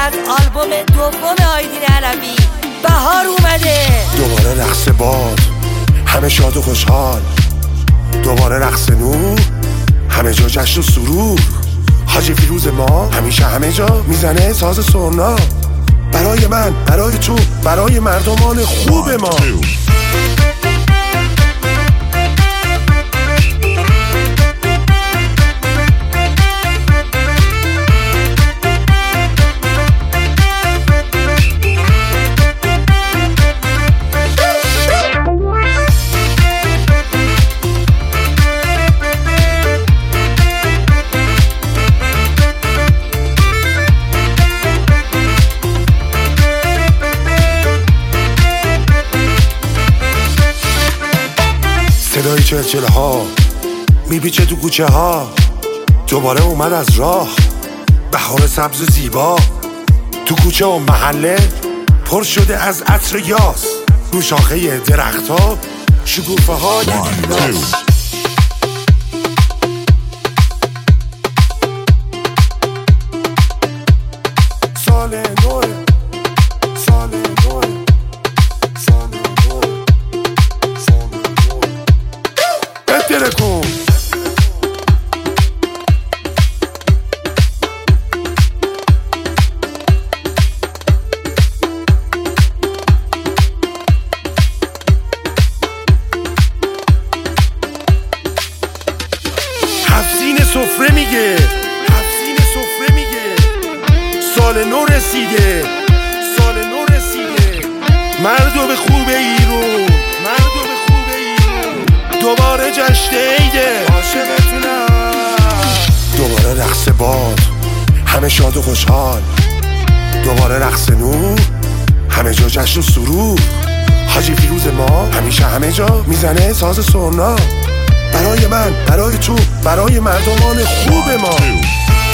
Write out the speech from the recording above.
از آلبوم دوم آیدین علوی بهار اومده. دوباره رقص باد، همه شاد و خوشحال. دوباره رقص نور، همه جا جشن و سرور. حاجی فیروز ما همیشه همه جا میزنه ساز سرنا. برای من، برای تو، برای مردمان خوب ما. صدای چلچله ها میپیچه تو کوچه ها. دوباره اومد از راه بهار سبز زیبا. تو کوچه و محله پر شده از عطر یاس. رو شاخه درخت ها شکوفه های گیلاس. سال نوه، سال نوه، سال نوه، سال نوه. بهتره کن هفزین سفره میگه، هفزین سفره میگه. سال نو رسیده، سال نو رسیده. مردم خوب ایرون، مردم خوب ایرون. دوباره جشن عیده، عاشقتونم. دوباره رقص باد، همه شاد و خوشحال. دوباره رقص نور، همه جا جشن و سرور. حاجی فیروز ما همیشه همه جا میزنه ساز سرنا. برای من، برای تو، برای مردمان خوب ما.